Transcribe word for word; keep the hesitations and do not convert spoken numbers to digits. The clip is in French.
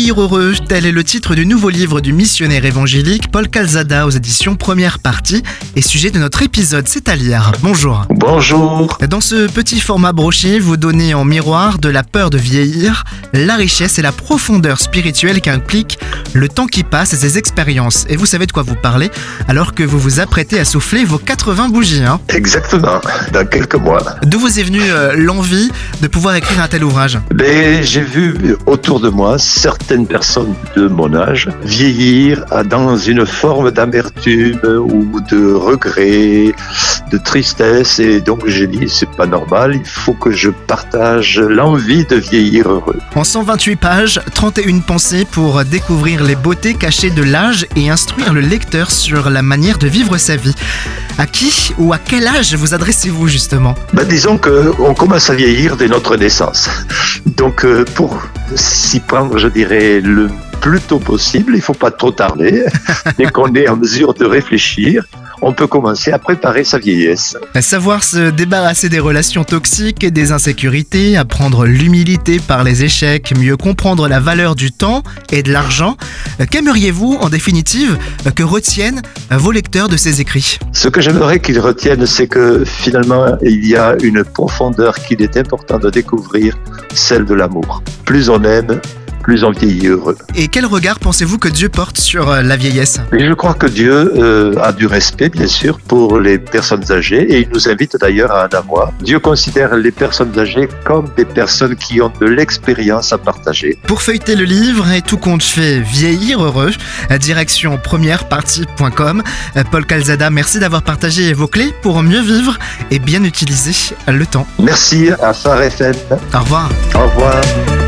Vieillir heureux, tel est le titre du nouveau livre du missionnaire évangélique Paul Calzada aux éditions Première Partie et sujet de notre épisode, c'est à lire. Bonjour. Bonjour. Dans ce petit format broché, vous donnez en miroir de la peur de vieillir, la richesse et la profondeur spirituelle qu'implique le temps qui passe et ses expériences. Et vous savez de quoi vous parlez alors que vous vous apprêtez à souffler vos quatre-vingts bougies. Hein. Exactement, dans quelques mois. D'où vous est venue euh, l'envie de pouvoir écrire un tel ouvrage ? Mais j'ai vu autour de moi certaines personnes de mon âge vieillir dans une forme d'amertume ou de regret, de tristesse, et donc j'ai dit c'est pas normal, il faut que je partage l'envie de vieillir heureux. En cent vingt-huit pages, trente et une pensées pour découvrir les beautés cachées de l'âge et instruire le lecteur sur la manière de vivre sa vie. À qui ou à quel âge vous adressez-vous justement ? Ben, disons qu'on commence à vieillir dès notre naissance. Donc euh, pour s'y prendre, je dirais, le plus tôt possible, il ne faut pas trop tarder, dès qu'on est en mesure de réfléchir, on peut commencer à préparer sa vieillesse. Savoir se débarrasser des relations toxiques et des insécurités, apprendre l'humilité par les échecs, mieux comprendre la valeur du temps et de l'argent. Qu'aimeriez-vous, en définitive, que retiennent vos lecteurs de ces écrits ? Ce que j'aimerais qu'ils retiennent, c'est que finalement, il y a une profondeur qu'il est important de découvrir, celle de l'amour. Plus on aime, plus on vieillit heureux. Et quel regard pensez-vous que Dieu porte sur la vieillesse ? Et je crois que Dieu euh, a du respect, bien sûr, pour les personnes âgées, et il nous invite d'ailleurs à en avoir. Dieu considère les personnes âgées comme des personnes qui ont de l'expérience à partager. Pour feuilleter le livre et tout compte fait vieillir heureux, direction première partie point com. Paul Calzada, merci d'avoir partagé vos clés pour mieux vivre et bien utiliser le temps. Merci à Phare F M. Au revoir. Au revoir.